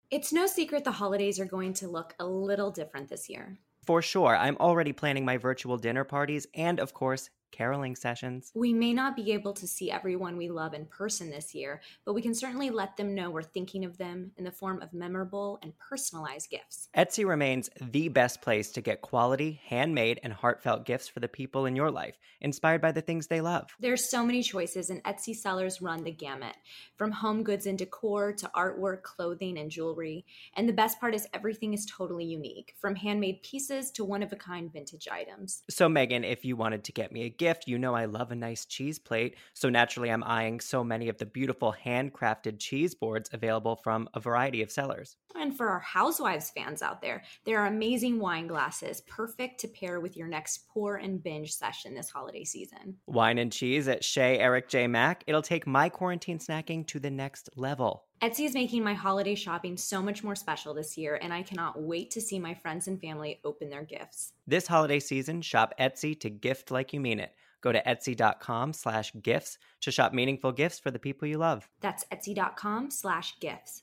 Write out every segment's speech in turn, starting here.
It's no secret the holidays are going to look a little different this year. For sure, I'm already planning my virtual dinner parties and, of course, caroling sessions. We may not be able to see everyone we love in person this year, but we can certainly let them know we're thinking of them in the form of memorable and personalized gifts. Etsy remains the best place to get quality, handmade, and heartfelt gifts for the people in your life, inspired by the things they love. There's so many choices, and Etsy sellers run the gamut, from home goods and decor to artwork, clothing, and jewelry. And the best part is everything is totally unique, from handmade pieces to one-of-a-kind vintage items. So, Megan, if you wanted to get me a gift, you know I love a nice cheese plate. So naturally, I'm eyeing so many of the beautiful handcrafted cheese boards available from a variety of sellers. And for our Housewives fans out there, there are amazing wine glasses, perfect to pair with your next pour and binge session this holiday season. Wine and cheese at Shea Eric J. Mack. It'll take my quarantine snacking to the next level. Etsy is making my holiday shopping so much more special this year, and I cannot wait to see my friends and family open their gifts. This holiday season, shop Etsy to gift like you mean it. Go to etsy.com/gifts to shop meaningful gifts for the people you love. That's etsy.com/gifts.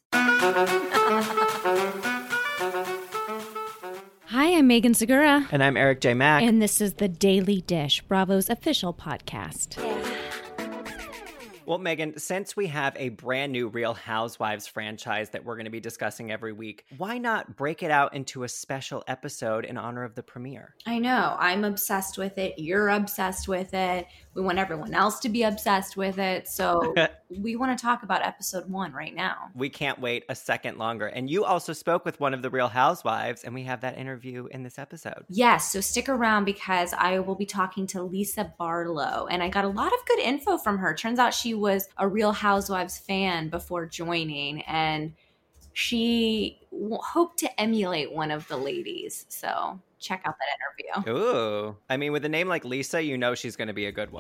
Hi, I'm Megan Segura. And I'm Eric J. Mack. And this is The Daily Dish, Bravo's official podcast. Well, Megan, since we have a brand new Real Housewives franchise that we're going to be discussing every week, why not break it out into a special episode in honor of the premiere? I know. I'm obsessed with it. You're obsessed with it. We want everyone else to be obsessed with it. So we want to talk about episode 1 right now. We can't wait a second longer. And you also spoke with one of the Real Housewives, and we have that interview in this episode. Yes. So stick around because I will be talking to Lisa Barlow. And I got a lot of good info from her. Turns out she was a Real Housewives fan before joining, and she hoped to emulate one of the ladies. So check out that interview. Ooh. I mean, with a name like Lisa, you know she's going to be a good one.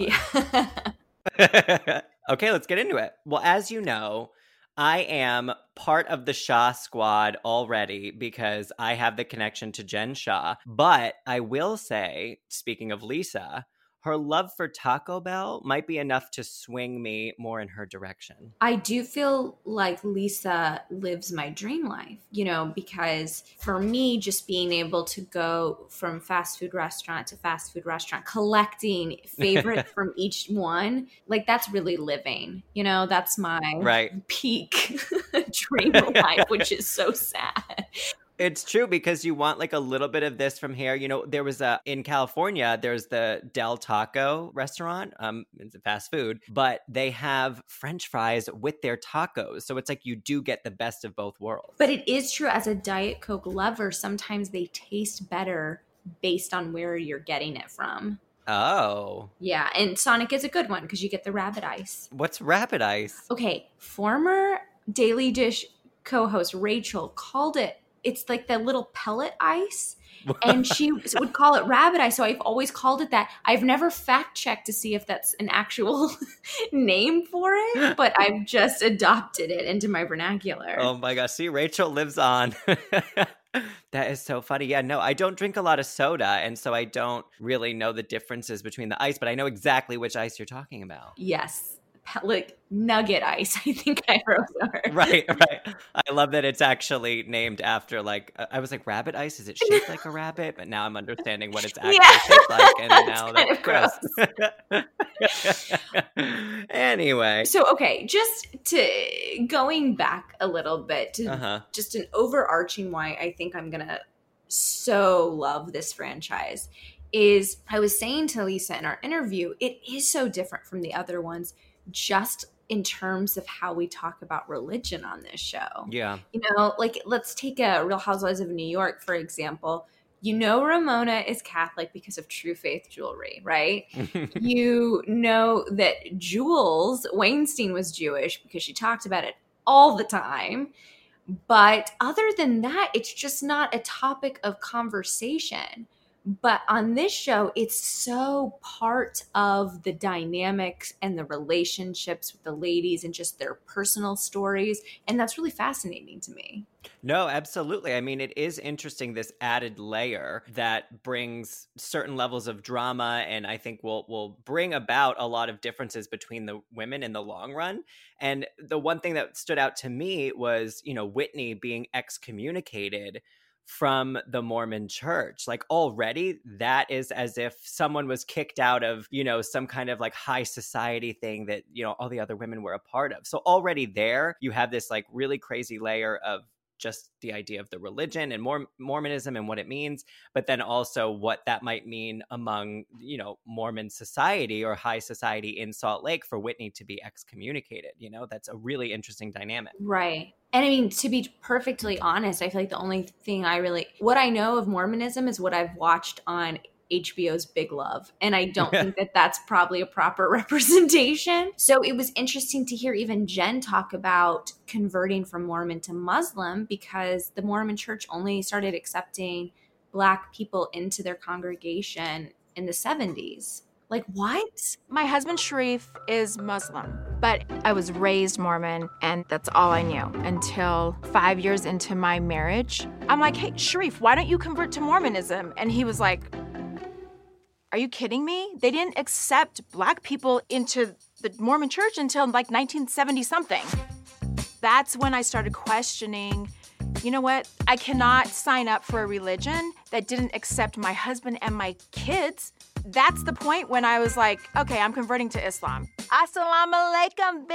Yeah. Okay, let's get into it. Well, as you know, I am part of the Shah squad already because I have the connection to Jen Shah. But I will say, speaking of Lisa, her love for Taco Bell might be enough to swing me more in her direction. I do feel like Lisa lives my dream life, because for me, just being able to go from fast food restaurant to fast food restaurant, collecting favorites from each one, like that's really living. That's my peak dream life, which is so sad. It's true because you want like a little bit of this from here. There was in California, there's the Del Taco restaurant. It's a fast food, but they have French fries with their tacos. So it's like you do get the best of both worlds. But it is true, as a Diet Coke lover, sometimes they taste better based on where you're getting it from. Oh. Yeah, and Sonic is a good one because you get the rabbit ice. What's rabbit ice? Okay, former Daily Dish co-host Rachel called it, it's like the little pellet ice, and she would call it rabbit ice. So I've always called it that. I've never fact checked to see if that's an actual name for it, but I've just adopted it into my vernacular. Oh my gosh. See, Rachel lives on. That is so funny. Yeah, no, I don't drink a lot of soda, and so I don't really know the differences between the ice, but I know exactly which ice you're talking about. Yes. Like nugget ice, I think I wrote her. Right. I love that it's actually named after, like, I was like, rabbit ice? Is it shaped like a rabbit? But now I'm understanding what it's actually shaped like, and now that's gross. Anyway. So, okay, just to going back a little bit to just an overarching why I think I'm going to so love this franchise is I was saying to Lisa in our interview, it is so different from the other ones just in terms of how we talk about religion on this show. Yeah. Like let's take a Real Housewives of New York, for example. Ramona is Catholic because of True Faith jewelry, right? You know that Jules Weinstein was Jewish because she talked about it all the time. But other than that, it's just not a topic of conversation. But on this show, it's so part of the dynamics and the relationships with the ladies and just their personal stories. And that's really fascinating to me. No, absolutely. I mean, it is interesting, this added layer that brings certain levels of drama, and I think will bring about a lot of differences between the women in the long run. And the one thing that stood out to me was, Whitney being excommunicated from the Mormon church. Like, already that is as if someone was kicked out of, some kind of like high society thing that, all the other women were a part of. So already there you have this like really crazy layer of just the idea of the religion and Mormonism and what it means, but then also what that might mean among, Mormon society or high society in Salt Lake for Whitney to be excommunicated. That's a really interesting dynamic. Right. And I mean, to be perfectly honest, I feel like the only thing what I know of Mormonism is what I've watched on HBO's Big Love. And I don't think that that's probably a proper representation. So it was interesting to hear even Jen talk about converting from Mormon to Muslim, because the Mormon church only started accepting Black people into their congregation in the 70s. Like, what? My husband Sharif is Muslim, but I was raised Mormon, and that's all I knew until 5 years into my marriage. I'm like, hey, Sharif, why don't you convert to Mormonism? And he was like, are you kidding me? They didn't accept Black people into the Mormon church until like 1970 something. That's when I started questioning, you know what? I cannot sign up for a religion that didn't accept my husband and my kids. That's the point when I was like, okay, I'm converting to Islam. Assalamu alaikum,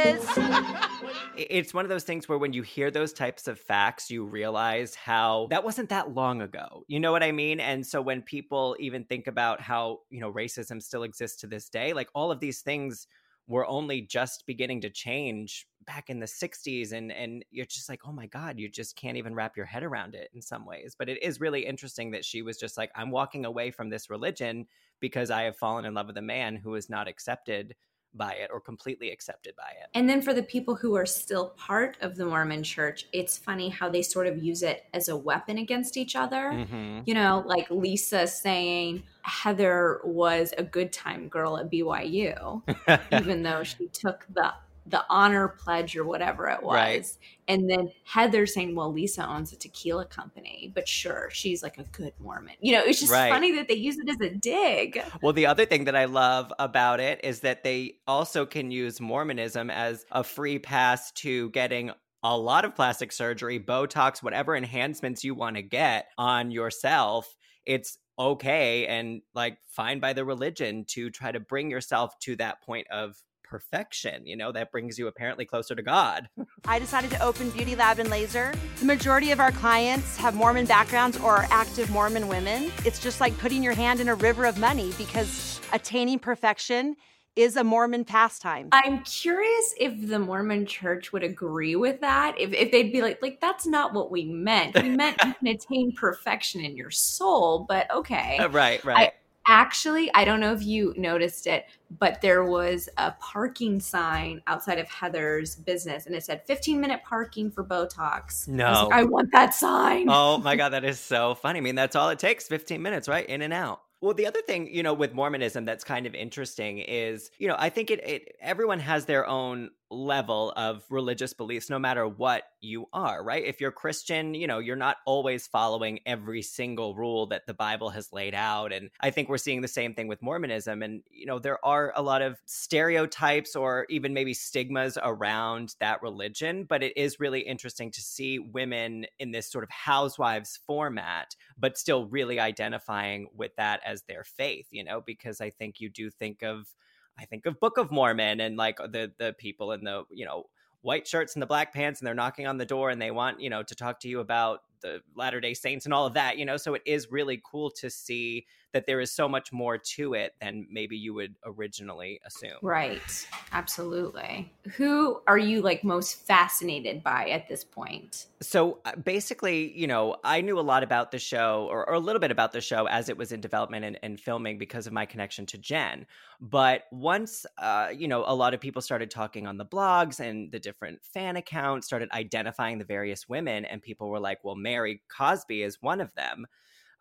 bitches. It's one of those things where when you hear those types of facts, you realize how that wasn't that long ago. You know what I mean? And so when people even think about how, racism still exists to this day, like all of these things were only just beginning to change back in the 60s. And you're just like, oh my God, you just can't even wrap your head around it in some ways. But it is really interesting that she was just like, I'm walking away from this religion because I have fallen in love with a man who is not accepted by it or completely accepted by it. And then for the people who are still part of the Mormon church, it's funny how they sort of use it as a weapon against each other. Mm-hmm. Like Lisa saying Heather was a good time girl at BYU, even though she took the honor pledge or whatever it was. Right. And then Heather saying, well, Lisa owns a tequila company, but sure, she's like a good Mormon. It's just funny that they use it as a dig. Well, the other thing that I love about it is that they also can use Mormonism as a free pass to getting a lot of plastic surgery, Botox, whatever enhancements you want to get on yourself. It's okay and like fine by the religion to try to bring yourself to that point of perfection, that brings you apparently closer to God. I decided to open Beauty Lab and Laser. The majority of our clients have Mormon backgrounds or are active Mormon women. It's just like putting your hand in a river of money because attaining perfection is a Mormon pastime. I'm curious if the Mormon church would agree with that. If they'd be like, that's not what we meant. We meant you can attain perfection in your soul, but okay. Right. Actually, I don't know if you noticed it, but there was a parking sign outside of Heather's business, and it said 15-minute parking for Botox. No. I want that sign. Oh my God, that is so funny. I mean, that's all it takes, 15 minutes, right? In and out. Well, the other thing, with Mormonism that's kind of interesting is, I think everyone has their own level of religious beliefs, no matter what you are, right? If you're Christian, you're not always following every single rule that the Bible has laid out. And I think we're seeing the same thing with Mormonism. And, there are a lot of stereotypes or even maybe stigmas around that religion. But it is really interesting to see women in this sort of housewives format, but still really identifying with that as their faith, because I think you do think of Book of Mormon and like the people in the, white shirts and the black pants, and they're knocking on the door and they want, to talk to you about the Latter-day Saints and all of that, so it is really cool to see that there is so much more to it than maybe you would originally assume. Right. Absolutely. Who are you like most fascinated by at this point? So basically, I knew a lot about the show or a little bit about the show as it was in development and filming because of my connection to Jen. But once, a lot of people started talking on the blogs and the different fan accounts started identifying the various women, and people were like, well, Mary Cosby is one of them.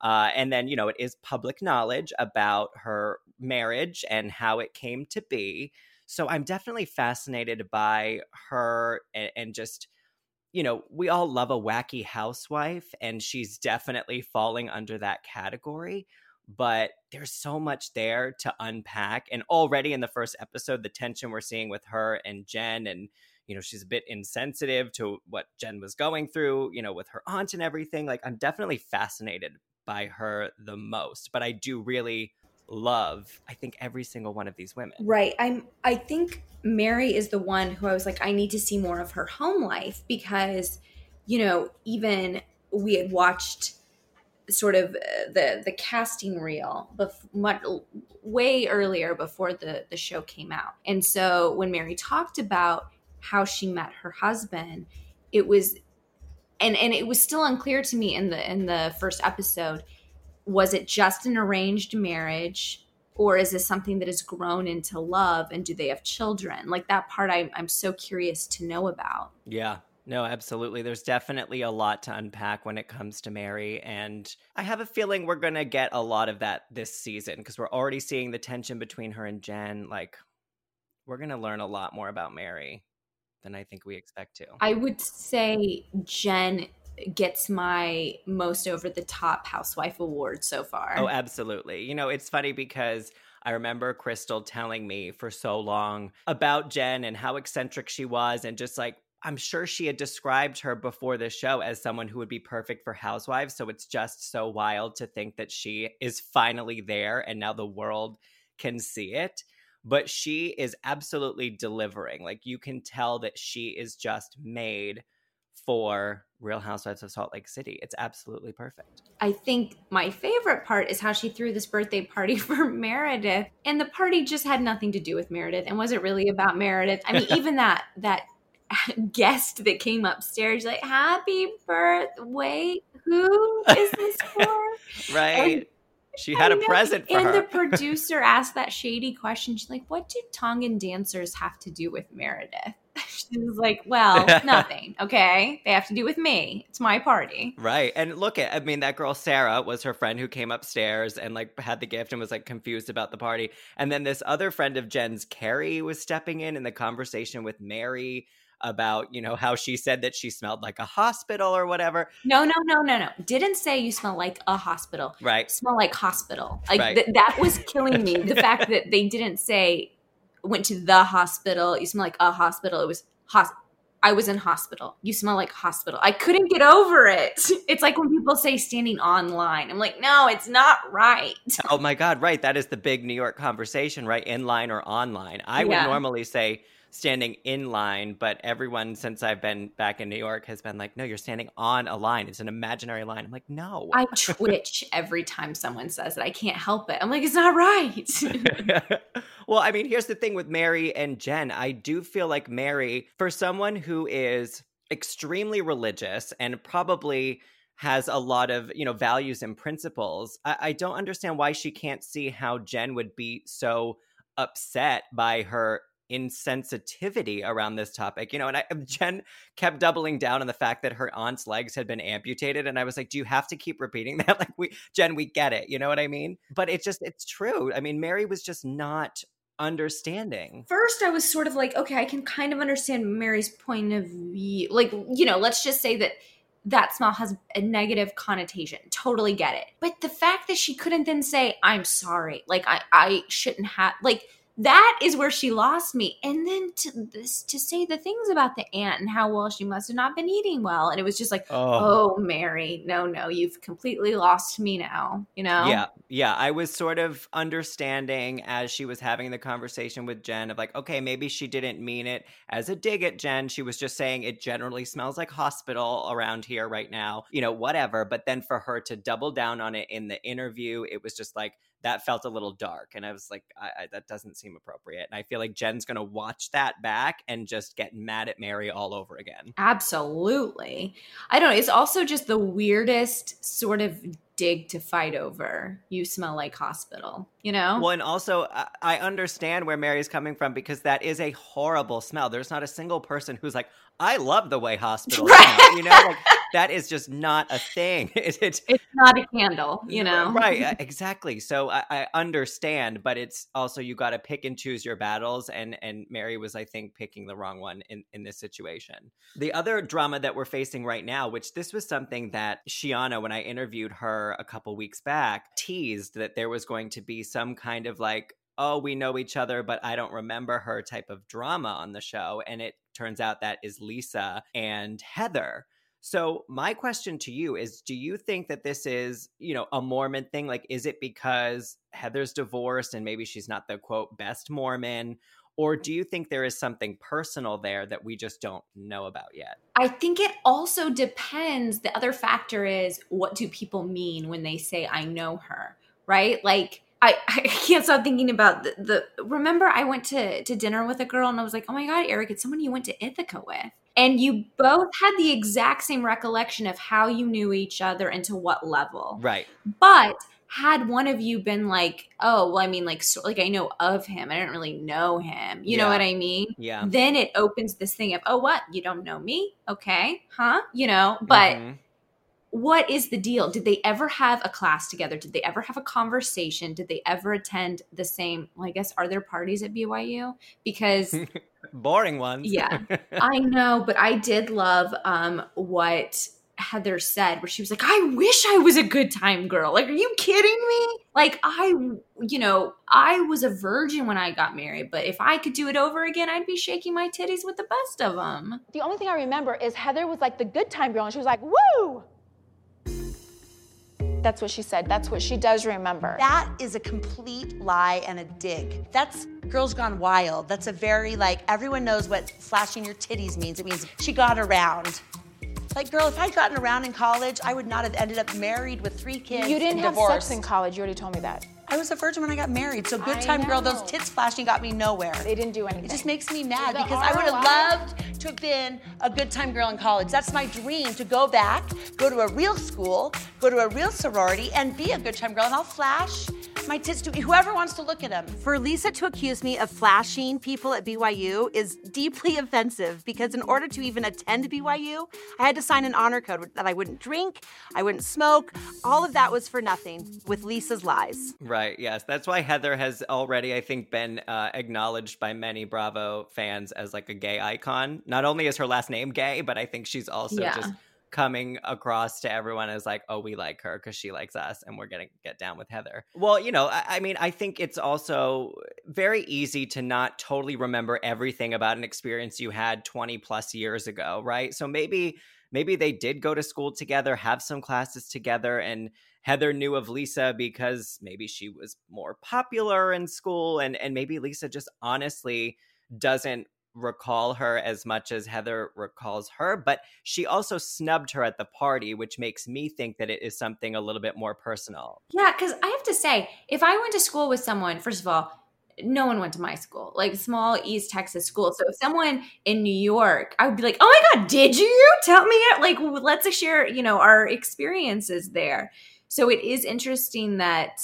And then, you know, it is public knowledge about her marriage and how it came to be. So I'm definitely fascinated by her and just, you know, we all love a wacky housewife, and she's definitely falling under that category. But there's so much there to unpack. And already in the first episode, the tension we're seeing with her and Jen, and, you know, she's a bit insensitive to what Jen was going through, you know, with her aunt and everything. Like, I'm definitely fascinated by her the most. But I do really love, I think, every single one of these women. Right. I think Mary is the one who I was like, I need to see more of her home life, because, you know, even we had watched sort of the casting reel way earlier before the show came out. And so when Mary talked about how she met her husband, it was and it was still unclear to me in the first episode, was it just an arranged marriage, or is this something that has grown into love, and do they have children? Like, that part I'm so curious to know about. Yeah. No, absolutely. There's definitely a lot to unpack when it comes to Mary. And I have a feeling we're going to get a lot of that this season, because we're already seeing the tension between her and Jen. Like, we're going to learn a lot more about Mary than I think we expect to. I would say Jen gets my most over the top housewife award so far. Oh, absolutely. You know, it's funny because I remember Crystal telling me for so long about Jen and how eccentric she was, and just like, I'm sure she had described her before the show as someone who would be perfect for Housewives. So it's just so wild to think that she is finally there and now the world can see it. But she is absolutely delivering. Like, you can tell that she is just made for Real Housewives of Salt Lake City. It's absolutely perfect. I think my favorite part is how she threw this birthday party for Meredith, and the party just had nothing to do with Meredith and wasn't really about Meredith. I mean, even that guest that came upstairs, like, happy birthday, who is this for? Right. And she had a present for her. And the producer asked that shady question. She's like, what do Tongan dancers have to do with Meredith? She was like, well, nothing. Okay. They have to do with me. It's my party. Right. And look at, I mean, that girl, Sarah, was her friend who came upstairs and like had the gift and was like confused about the party. And then this other friend of Jen's, Carrie, was stepping in the conversation with Mary about, you know, how she said that she smelled like a hospital or whatever. No. Didn't say you smell like a hospital. Right. Smell like hospital. Like, right. That was killing me. The fact that they didn't say went to the hospital, you smell like a hospital. It was I was in hospital. You smell like hospital. I couldn't get over it. It's like when people say standing online. I'm like, no, it's not right. Oh my God, right. That is the big New York conversation, right? In line or online. I would normally say standing in line, but everyone since I've been back in New York has been like, no, you're standing on a line. It's an imaginary line. I'm like, no. I twitch every time someone says it. I can't help it. I'm like, it's not right. Well, I mean, here's the thing with Mary and Jen. I do feel like Mary, for someone who is extremely religious and probably has a lot of, you know, values and principles, I don't understand why she can't see how Jen would be so upset by her insensitivity around this topic, you know. And Jen kept doubling down on the fact that her aunt's legs had been amputated, and I was like, do you have to keep repeating that? Like, Jen, we get it, you know what I mean? But it's true. I mean, Mary was just not understanding. First, I was sort of like, okay, I can kind of understand Mary's point of view. Like, you know, let's just say that smell has a negative connotation. Totally get it. But the fact that she couldn't then say, I'm sorry, like I shouldn't have, like, that is where she lost me. And then to say the things about the aunt and how well she must have not been eating well. And it was just like, oh Mary, no, you've completely lost me now, you know? Yeah. I was sort of understanding as she was having the conversation with Jen of like, okay, maybe she didn't mean it as a dig at Jen. She was just saying it generally smells like hospital around here right now, you know, whatever. But then for her to double down on it in the interview, it was just like, that felt a little dark. And I was like, that doesn't seem appropriate. And I feel like Jen's going to watch that back and just get mad at Mary all over again. Absolutely. I don't know. It's also just the weirdest sort of dig to fight over. You smell like hospital, you know? Well, and also I understand where Mary's coming from, because that is a horrible smell. There's not a single person who's like, I love the way hospitals Right. smell, you know, like that is just not a thing. It's not a candle, you know? Right, exactly. So I understand, but it's also you got to pick and choose your battles, and Mary was, I think, picking the wrong one in this situation. The other drama that we're facing right now, which this was something that Shiana, when I interviewed her a couple weeks back, teased that there was going to be some kind of like, oh, we know each other, but I don't remember her type of drama on the show. And it turns out that is Lisa and Heather. So my question to you is, do you think that this is, you know, a Mormon thing? Like, is it because Heather's divorced and maybe she's not the, quote, best Mormon? Or do you think there is something personal there that we just don't know about yet? I think it also depends. The other factor is, what do people mean when they say, I know her, right? Like, I can't stop thinking about remember I went to dinner with a girl and I was like, oh my God, Eric, it's someone you went to Ithaca with. And you both had the exact same recollection of how you knew each other and to what level. Right. But had one of you been like, oh, well, I mean, like I know of him. I don't really know him. You know what I mean? Yeah. Then it opens this thing of, oh, what? You don't know me? Okay. Huh? You know, but what is the deal? Did they ever have a class together? Did they ever have a conversation? Did they ever attend the same, well, I guess, are there parties at BYU? Because boring ones. Yeah, I know. But I did love what Heather said, where she was like, I wish I was a good time girl. Like, are you kidding me? Like, I was a virgin when I got married, but if I could do it over again, I'd be shaking my titties with the best of them. The only thing I remember is Heather was like the good time girl, and she was like, woo! That's what she said. That's what she does remember. That is a complete lie and a dig. That's Girls Gone Wild. That's a very, like, everyone knows what flashing your titties means. It means she got around. Like, girl, if I'd gotten around in college, I would not have ended up married with 3 kids. You didn't have divorced. sex in college. You already told me that. I was a virgin when I got married. So good time girl, those tits flashing got me nowhere. They didn't do anything. It just makes me mad because I would have loved to have been a good time girl in college. That's my dream, to go back, go to a real school, go to a real sorority, and be a good time girl. And I'll flash my tits to whoever wants to look at them. For Lisa to accuse me of flashing people at BYU is deeply offensive, because in order to even attend BYU, I had to sign an honor code that I wouldn't drink, I wouldn't smoke. All of that was for nothing with Lisa's lies. Right, yes. That's why Heather has already, I think, been acknowledged by many Bravo fans as like a gay icon. Not only is her last name gay, but I think she's also just coming across to everyone as like, oh, we like her because she likes us and we're going to get down with Heather. Well, you know, I mean, I think it's also very easy to not totally remember everything about an experience you had 20 plus years ago, right? So maybe they did go to school together, have some classes together, and Heather knew of Lisa because maybe she was more popular in school, and maybe Lisa just honestly doesn't recall her as much as Heather recalls her, but she also snubbed her at the party, which makes me think that it is something a little bit more personal. Yeah, because I have to say, if I went to school with someone, first of all, no one went to my school, like small East Texas school. So if someone in New York, I would be like, oh my God, did you tell me it? Like, let's share, our experiences there. So it is interesting that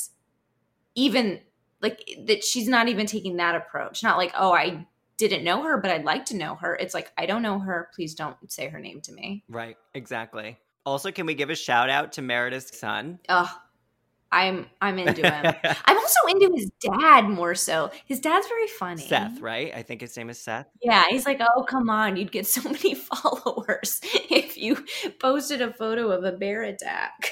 even like that she's not even taking that approach. Not like, oh, I didn't know her, but I'd like to know her. It's like, I don't know her. Please don't say her name to me. Right. Exactly. Also, can we give a shout out to Meredith's son? Oh, I'm into him. I'm also into his dad more so. His dad's very funny. Seth, right? I think his name is Seth. Yeah, he's like, oh, come on. You'd get so many followers if you posted a photo of a bear attack.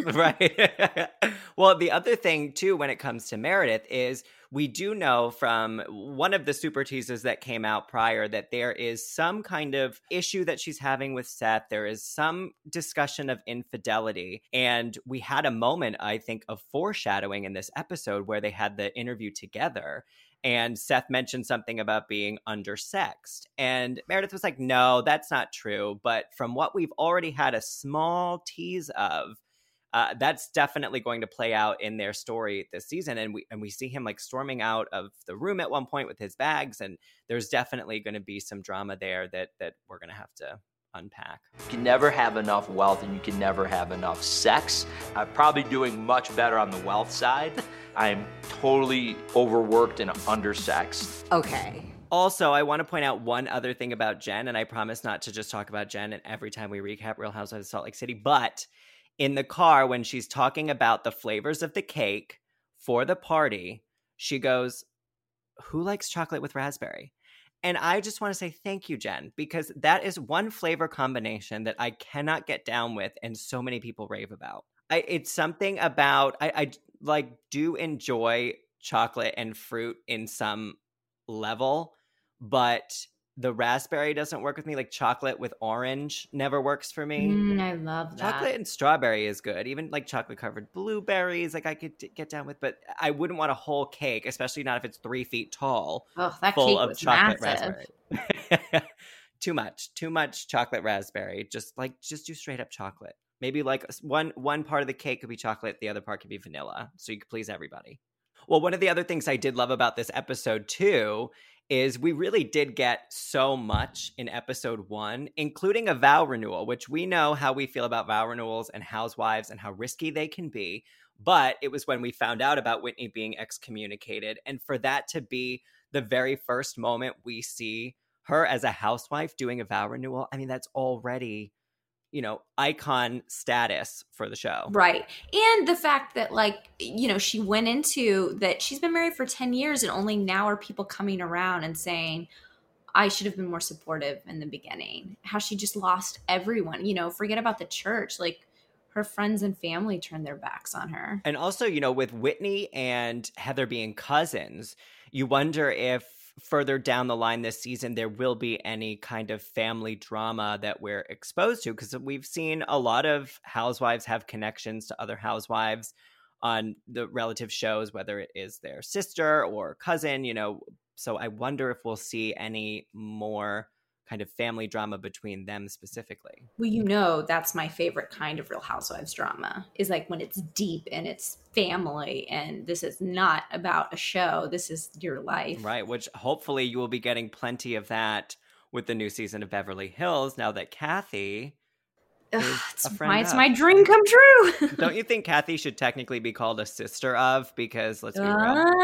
Right. Well, the other thing, too, when it comes to Meredith is we do know from one of the super teasers that came out prior that there is some kind of issue that she's having with Seth. There is some discussion of infidelity. And we had a moment, I think, of foreshadowing in this episode where they had the interview together. And Seth mentioned something about being undersexed. And Meredith was like, no, that's not true. But from what we've already had a small tease of, that's definitely going to play out in their story this season. And we see him like storming out of the room at one point with his bags. And there's definitely going to be some drama there that we're going to have to unpack. You can never have enough wealth and you can never have enough sex. I'm probably doing much better on the wealth side. I'm totally overworked and undersexed. Okay. Also, I want to point out one other thing about Jen, and I promise not to just talk about Jen and every time we recap Real Housewives of Salt Lake City, but in the car when she's talking about the flavors of the cake for the party, she goes, "Who likes chocolate with raspberry?" And I just want to say thank you, Jen, because that is one flavor combination that I cannot get down with and so many people rave about. It's something about, I like do enjoy chocolate and fruit in some level, but the raspberry doesn't work with me. Like chocolate with orange never works for me. I love that. Chocolate and strawberry is good. Even like chocolate covered blueberries, like I could get down with, but I wouldn't want a whole cake, especially not if it's 3 feet tall, Oh, that full cake of was chocolate massive. raspberry. Too much chocolate raspberry. Just do straight up chocolate. Maybe like one part of the cake could be chocolate, the other part could be vanilla, so you could please everybody. Well, one of the other things I did love about this episode too is we really did get so much in episode 1, including a vow renewal, which we know how we feel about vow renewals and housewives and how risky they can be. But it was when we found out about Whitney being excommunicated. And for that to be the very first moment we see her as a housewife doing a vow renewal, I mean, that's already, icon status for the show. Right. And the fact that, she went into that she's been married for 10 years and only now are people coming around and saying, I should have been more supportive in the beginning. How she just lost everyone. Forget about the church. Like, her friends and family turned their backs on her. And also, with Whitney and Heather being cousins, you wonder if further down the line this season there will be any kind of family drama that we're exposed to, because we've seen a lot of housewives have connections to other housewives on the relative shows, whether it is their sister or cousin, so I wonder if we'll see any more kind of family drama between them specifically. Well, that's my favorite kind of Real Housewives drama, is like when it's deep and it's family, and this is not about a show. This is your life. Right, which hopefully you will be getting plenty of that with the new season of Beverly Hills now that Kathy it's my dream come true. Don't you think Kathy should technically be called a sister of? Because let's be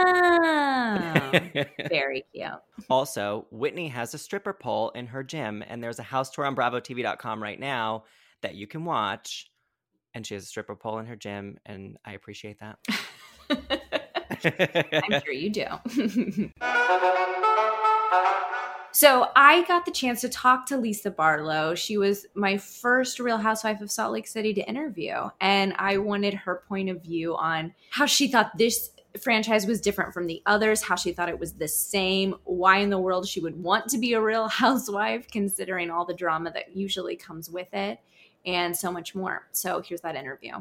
real. Very cute. Also, Whitney has a stripper pole in her gym, and there's a house tour on BravoTV.com right now that you can watch. And she has a stripper pole in her gym, and I appreciate that. I'm sure you do. So I got the chance to talk to Lisa Barlow. She was my first Real Housewife of Salt Lake City to interview. And I wanted her point of view on how she thought this franchise was different from the others, how she thought it was the same, why in the world she would want to be a Real Housewife, considering all the drama that usually comes with it, and so much more. So here's that interview.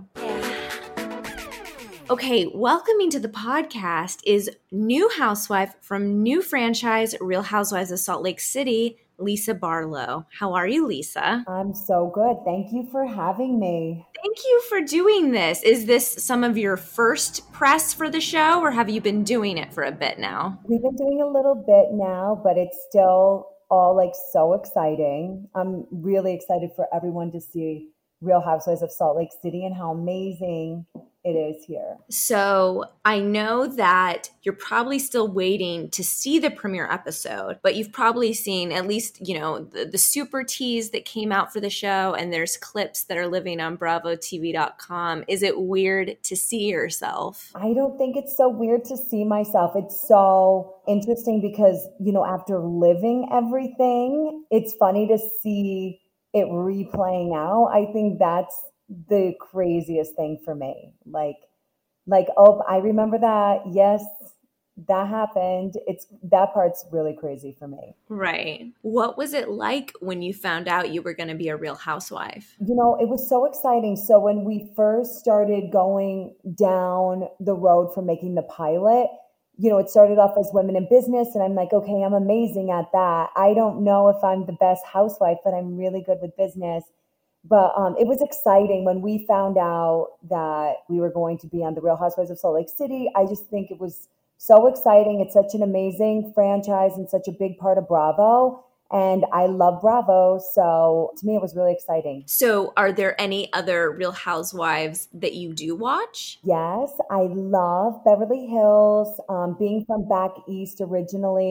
Okay, welcoming to the podcast is new housewife from new franchise, Real Housewives of Salt Lake City, Lisa Barlow. How are you, Lisa? I'm so good. Thank you for having me. Thank you for doing this. Is this some of your first press for the show, or have you been doing it for a bit now? We've been doing a little bit now, but it's still all so exciting. I'm really excited for everyone to see Real Housewives of Salt Lake City and how amazing it is here. So I know that you're probably still waiting to see the premiere episode, but you've probably seen at least, the super tease that came out for the show, and there's clips that are living on BravoTV.com. Is it weird to see yourself? I don't think it's so weird to see myself. It's so interesting because, after living everything, it's funny to see it replaying out. I think that's the craziest thing for me. Oh, I remember that. Yes, that happened. That part's really crazy for me. Right. What was it like when you found out you were going to be a Real Housewife? It was so exciting. So when we first started going down the road for making the pilot, it started off as women in business, and I'm like, okay, I'm amazing at that. I don't know if I'm the best housewife, but I'm really good with business. But it was exciting when we found out that we were going to be on the Real Housewives of Salt Lake City. I just think it was so exciting. It's such an amazing franchise and such a big part of Bravo. And I love Bravo. So to me, it was really exciting. So are there any other Real Housewives that you do watch? Yes, I love Beverly Hills. Being from back east originally,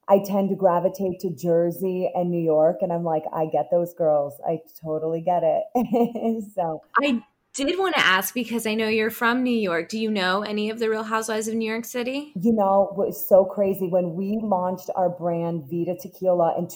I tend to gravitate to Jersey and New York. And I'm like, I get those girls. I totally get it. So I did want to ask, because I know you're from New York. Do you know any of the Real Housewives of New York City? you know, what was so crazy when we launched our brand Vita Tequila in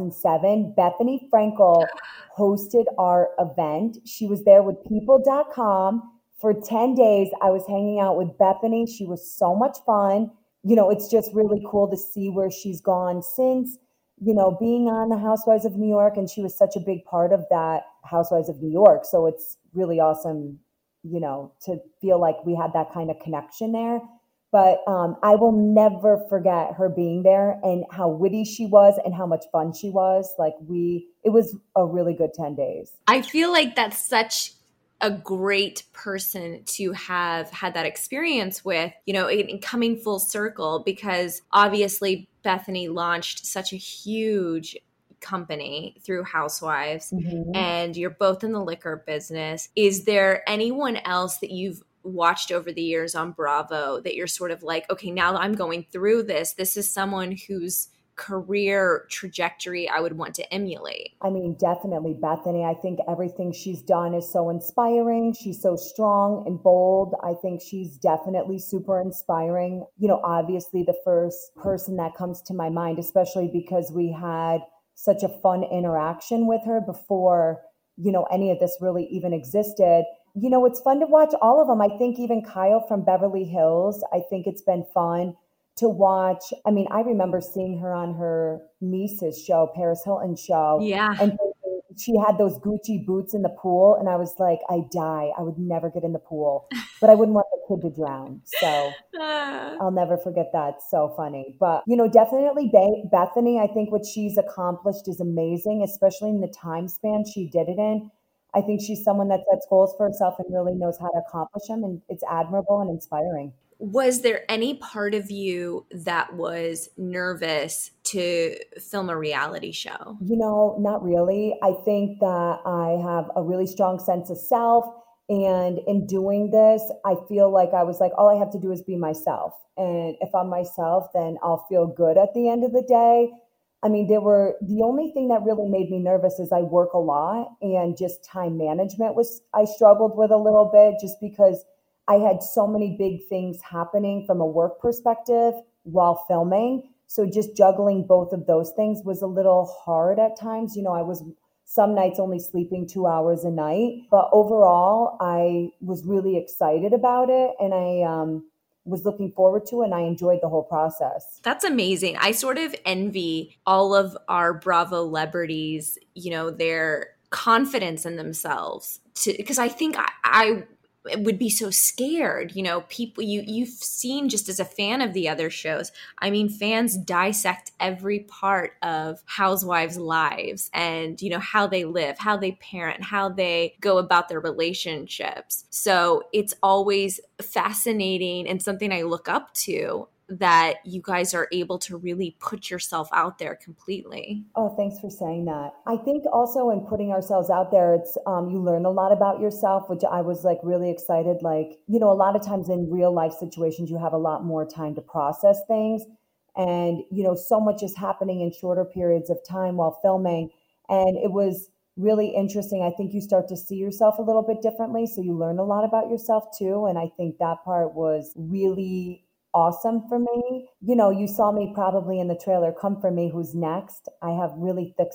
2007, Bethany Frankel hosted our event. She was there with people.com for 10 days. I was hanging out with Bethany. She was so much fun. You know, it's just really cool to see where she's gone since, you know, being on the Housewives of New York. And she was such a big part of that Housewives of New York. So it's really awesome, you know, to feel like we had that kind of connection there. But I will never forget her being there and how witty she was and how much fun she was. Like it was a really good 10 days. I feel like that's such a great person to have had that experience with, you know, in coming full circle, because obviously Bethany launched such a huge company through Housewives, and you're both in the liquor business. Is there anyone else that you've watched over the years on Bravo that you're sort of like, okay, now that I'm going through this is someone whose career trajectory I would want to emulate? I mean, definitely Bethany. I think everything she's done is so inspiring. She's so strong and bold. I think she's definitely super inspiring. You know, obviously the first person that comes to my mind, especially because we had such a fun interaction with her before, you know, any of this really even existed. You know, it's fun to watch all of them. I think even Kyle from Beverly Hills, I think it's been fun to watch. I mean, I remember seeing her on her niece's show, Paris Hilton's show. Yeah. And she had those Gucci boots in the pool. And I was like, I'd die. I would never get in the pool, but I wouldn't want the kid to drown. So I'll never forget that. It's so funny. But, you know, definitely Bethany, I think what she's accomplished is amazing, especially in the time span she did it in. I think she's someone that sets goals for herself and really knows how to accomplish them. And it's admirable and inspiring. Was there any part of you that was nervous to film a reality show? You know, not really. I think that I have a really strong sense of self. And in doing this, I feel like I was like, all I have to do is be myself. And if I'm myself, then I'll feel good at the end of the day. I mean, the only thing that really made me nervous is I work a lot, and just time management I struggled with a little bit, just because I had so many big things happening from a work perspective while filming. So just juggling both of those things was a little hard at times. You know, I was some nights only sleeping 2 hours a night, but overall I was really excited about it, and I was looking forward to it, and I enjoyed the whole process. That's amazing. I sort of envy all of our Bravo celebrities, you know, their confidence in themselves, because I think I would be so scared. You know, people you've seen just as a fan of the other shows. I mean, fans dissect every part of housewives' lives, and, you know, how they live, how they parent, how they go about their relationships. So it's always fascinating and something I look up to, that you guys are able to really put yourself out there completely. Oh, thanks for saying that. I think also in putting ourselves out there, it's you learn a lot about yourself, which I was like really excited. Like, you know, a lot of times in real life situations, you have a lot more time to process things. And, you know, so much is happening in shorter periods of time while filming. And it was really interesting. I think you start to see yourself a little bit differently. So you learn a lot about yourself too. And I think that part was really awesome for me. You know, you saw me probably in the trailer, Come For Me, Who's Next? I have really thick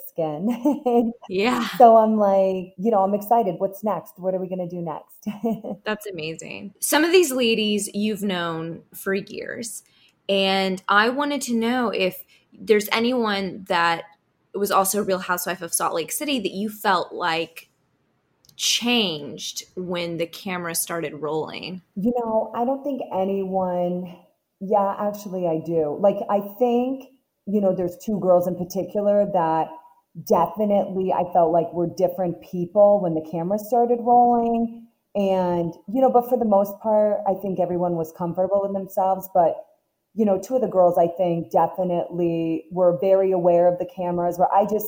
skin. Yeah. So I'm like, you know, I'm excited. What's next? What are we going to do next? That's amazing. Some of these ladies you've known for years, and I wanted to know if there's anyone that was also a Real Housewife of Salt Lake City that you felt like changed when the camera started rolling. You know, I don't think anyone, yeah, actually I do. Like, I think, you know, there's two girls in particular that definitely I felt like were different people when the camera started rolling. And, you know, but for the most part, I think everyone was comfortable with themselves. But, you know, two of the girls I think definitely were very aware of the cameras, where I just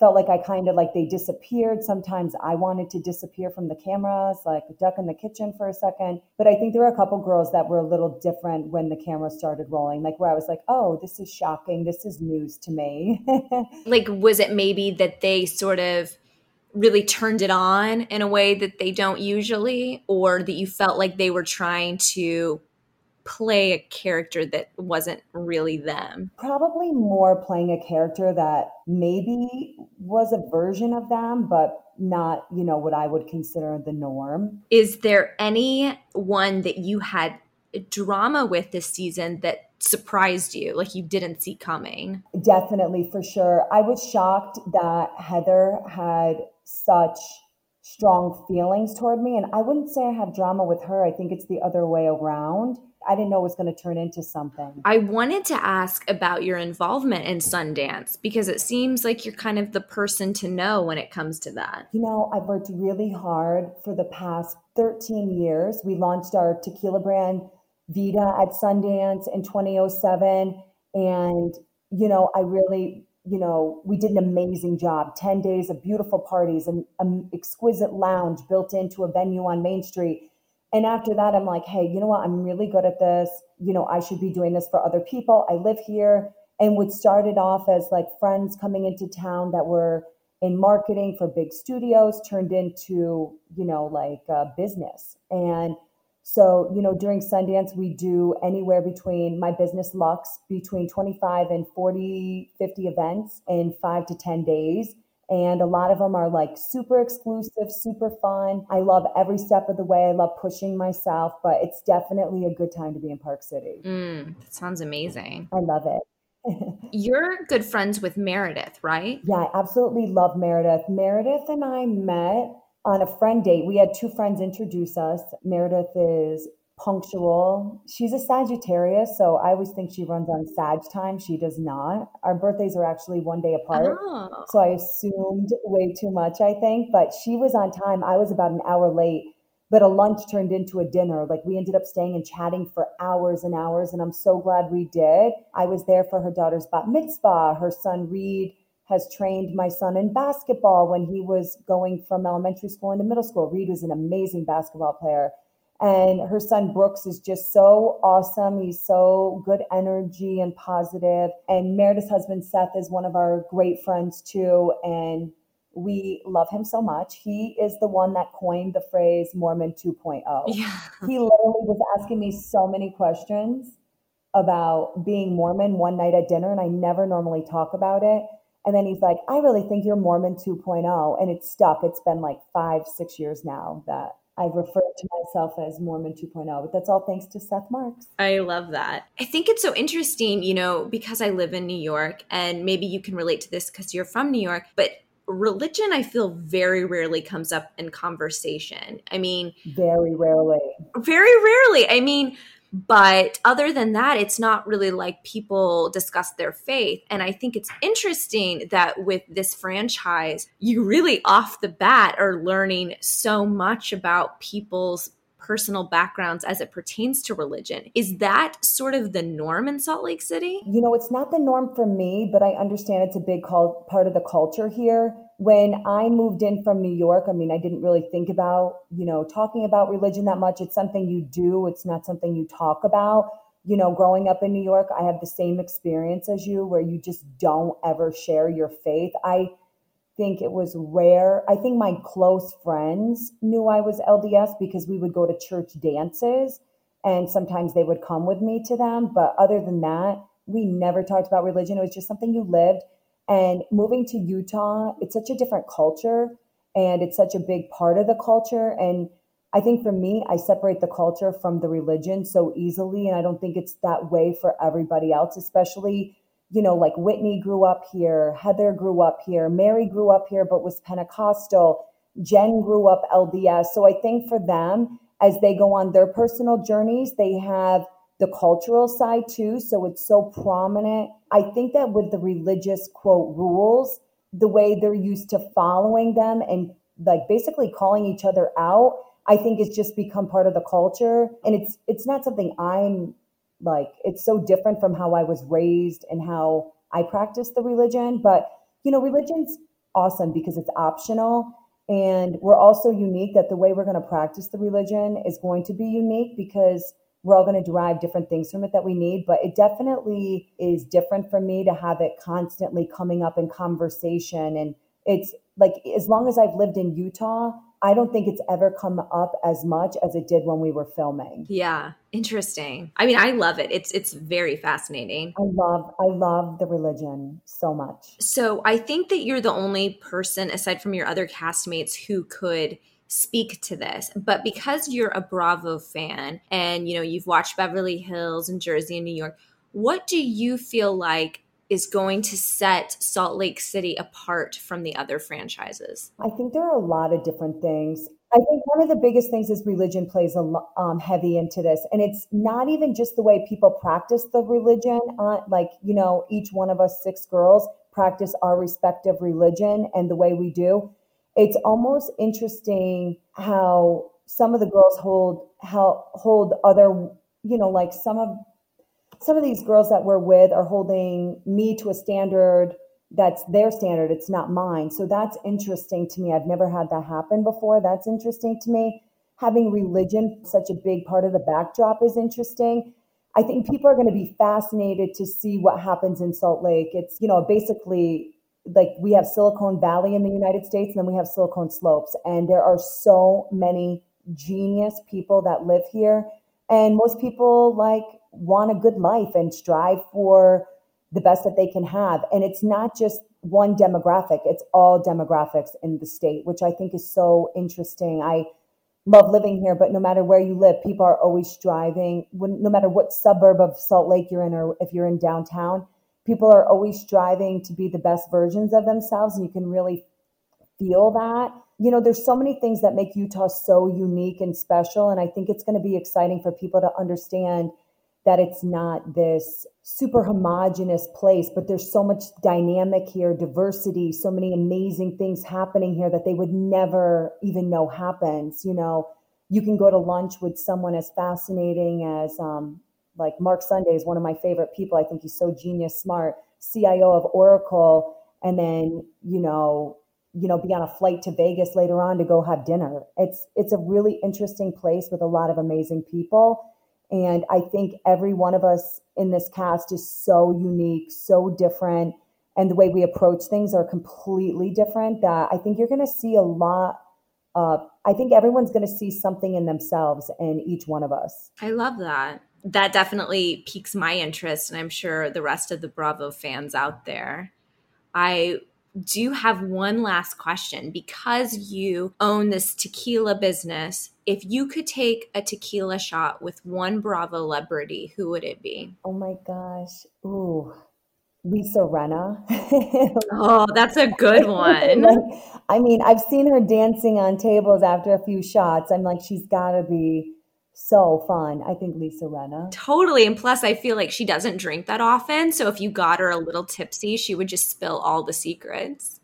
felt like I kind of like they disappeared. Sometimes I wanted to disappear from the cameras, like a duck in the kitchen for a second. But I think there were a couple girls that were a little different when the camera started rolling, like where I was like, oh, this is shocking. This is news to me. Like, was it maybe that they sort of really turned it on in a way that they don't usually, or that you felt like they were trying to play a character that wasn't really them? Probably more playing a character that maybe was a version of them, but not, what I would consider the norm. Is there any one that you had drama with this season that surprised you, like you didn't see coming? Definitely, for sure. I was shocked that Heather had such strong feelings toward me. And I wouldn't say I have drama with her. I think it's the other way around. I didn't know it was going to turn into something. I wanted to ask about your involvement in Sundance, because it seems like you're kind of the person to know when it comes to that. I've worked really hard for the past 13 years. We launched our tequila brand Vida at Sundance in 2007. And, I really, we did an amazing job. 10 days of beautiful parties and an exquisite lounge built into a venue on Main Street. And after that, I'm like, hey, you know what? I'm really good at this. I should be doing this for other people. I live here. And what started off as like friends coming into town that were in marketing for big studios turned into, business. And so, during Sundance, we do anywhere between my business Lux, between 25 and 40, 50 events in 5 to 10 days. And a lot of them are like super exclusive, super fun. I love every step of the way. I love pushing myself, but it's definitely a good time to be in Park City. That sounds amazing. I love it. You're good friends with Meredith, right? Yeah, I absolutely love Meredith. Meredith and I met on a friend date. We had two friends introduce us. Meredith is punctual. She's a Sagittarius, so I always think she runs on Sag time. She does not. Our birthdays are actually one day apart. Oh. So I assumed way too much, I think. But she was on time. I was about an hour late. But a lunch turned into a dinner. Like we ended up staying and chatting for hours and hours. And I'm so glad we did. I was there for her daughter's bat mitzvah. Her son Reed has trained my son in basketball when he was going from elementary school into middle school. Reed was an amazing basketball player. And her son Brooks is just so awesome. He's so good energy and positive. And Meredith's husband Seth is one of our great friends too. And we love him so much. He is the one that coined the phrase Mormon 2.0. Yeah. He literally was asking me so many questions about being Mormon one night at dinner, and I never normally talk about it. And then he's like, I really think you're Mormon 2.0. And it's stuck. It's been like 5-6 years now that I've referred to myself as Mormon 2.0, but that's all thanks to Seth Marks. I love that. I think it's so interesting, because I live in New York, and maybe you can relate to this because you're from New York, but religion, I feel, very rarely comes up in conversation. I mean, very rarely. Very rarely. I mean, but other than that, it's not really like people discuss their faith. And I think it's interesting that with this franchise, you really off the bat are learning so much about people's personal backgrounds as it pertains to religion. Is that sort of the norm in Salt Lake City? It's not the norm for me, but I understand it's a big part of the culture here. When I moved in from New York, I didn't really think about, talking about religion that much. It's something you do. It's not something you talk about. Growing up in New York, I have the same experience as you where you just don't ever share your faith. I think it was rare. I think my close friends knew I was LDS because we would go to church dances and sometimes they would come with me to them. But other than that, we never talked about religion. It was just something you lived. And moving to Utah, it's such a different culture and it's such a big part of the culture. And I think for me, I separate the culture from the religion so easily. And I don't think it's that way for everybody else, especially, like Whitney grew up here, Heather grew up here, Mary grew up here, but was Pentecostal, Jen grew up LDS. So I think for them, as they go on their personal journeys, they have the cultural side too. So it's so prominent. I think that with the religious quote rules, the way they're used to following them and like basically calling each other out, I think it's just become part of the culture. And it's not something I'm like, it's so different from how I was raised and how I practice the religion. But, religion's awesome because it's optional. And we're also unique that the way we're going to practice the religion is going to be unique because we're all going to derive different things from it that we need. But it definitely is different for me to have it constantly coming up in conversation. And it's like, as long as I've lived in Utah, I don't think it's ever come up as much as it did when we were filming. Yeah. Interesting. I mean, I love it. It's very fascinating. I love the religion so much. So I think that you're the only person aside from your other castmates who could speak to this. But because you're a Bravo fan and, you know, you've watched Beverly Hills and Jersey and New York, what do you feel like is going to set Salt Lake City apart from the other franchises? I think there are a lot of different things. I think one of the biggest things is religion plays heavy into this. And it's not even just the way people practice the religion. Like, you know, each one of us 6 girls practice our respective religion and the way we do. It's almost interesting how some of the girls hold other, you know, like some of these girls that we're with are holding me to a standard that's their standard. It's not mine. So that's interesting to me. I've never had that happen before. That's interesting to me. Having religion, such a big part of the backdrop, is interesting. I think people are going to be fascinated to see what happens in Salt Lake. It's, you know, basically like we have Silicon Valley in the United States and then we have Silicon Slopes. And there are so many genius people that live here. And most people like want a good life and strive for the best that they can have. And it's not just one demographic, it's all demographics in the state, which I think is so interesting. I love living here, but no matter where you live, people are always striving, no matter what suburb of Salt Lake you're in, or if you're in downtown, people are always striving to be the best versions of themselves. And you can really feel that. You know, there's so many things that make Utah so unique and special. And I think it's going to be exciting for people to understand that it's not this super homogenous place, but there's so much dynamic here, diversity, so many amazing things happening here that they would never even know happens. You know, you can go to lunch with someone as fascinating as like Mark Sunday is one of my favorite people. I think he's so genius smart, CIO of Oracle, and then, you know, be on a flight to Vegas later on to go have dinner. It's a really interesting place with a lot of amazing people. And I think every one of us in this cast is so unique, so different. And the way we approach things are completely different that I think you're going to see a lot. I think everyone's going to see something in themselves in each one of us. I love that. That definitely piques my interest. And I'm sure the rest of the Bravo fans out there. I do have one last question. Because you own this tequila business, if you could take a tequila shot with one Bravo celebrity, who would it be? Oh my gosh. Ooh, Lisa Rinna. Oh, that's a good one. I mean, I've seen her dancing on tables after a few shots. I'm like, she's got to be so fun. I think Lisa Rinna. Totally. And plus, I feel like she doesn't drink that often. So if you got her a little tipsy, she would just spill all the secrets.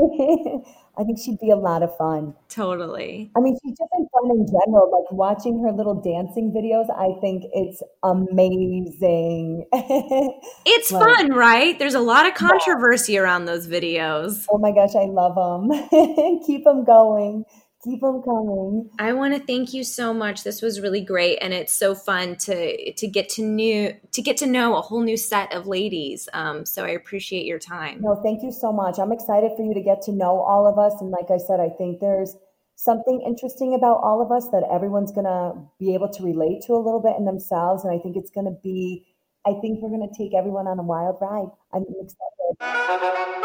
I think she'd be a lot of fun. Totally. I mean, she's just been fun in general. Like watching her little dancing videos, I think it's amazing. It's fun, right? There's a lot of controversy around those videos. Oh my gosh, I love them. Keep them going. Keep them coming. I want to thank you so much. This was really great, and it's so fun to get to know a whole new set of ladies. So I appreciate your time. No, thank you so much. I'm excited for you to get to know all of us. And like I said, I think there's something interesting about all of us that everyone's going to be able to relate to a little bit in themselves. And I think it's going to be, I think we're going to take everyone on a wild ride. I'm excited.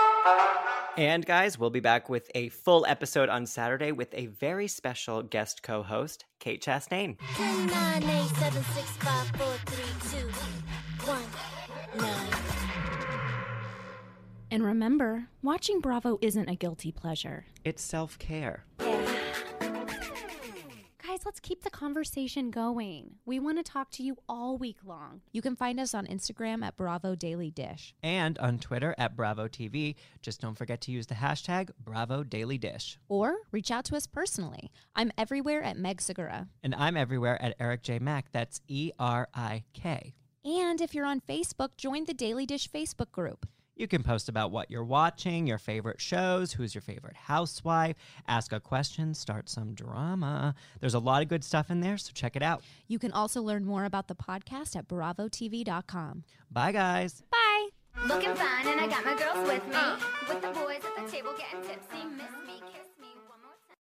And guys, we'll be back with a full episode on Saturday with a very special guest co-host, Kate Chastain. 10, 9, 8, 7, 6, 5, 4, 3, 2, 1, 9. And remember, watching Bravo isn't a guilty pleasure. It's self-care. Guys, let's keep the conversation going. We want to talk to you all week long. You can find us on Instagram at Bravo Daily Dish. And on Twitter at Bravo TV. Just don't forget to use the hashtag Bravo Daily Dish. Or reach out to us personally. I'm everywhere at Meg Segura. And I'm everywhere at Eric J. Mack. That's ERIK. And if you're on Facebook, join the Daily Dish Facebook group. You can post about what you're watching, your favorite shows, who's your favorite housewife, ask a question, start some drama. There's a lot of good stuff in there, so check it out. You can also learn more about the podcast at BravoTV.com. Bye, guys. Bye. Looking fine, and I got my girls with me. With the boys at the table getting tipsy. Miss me, kiss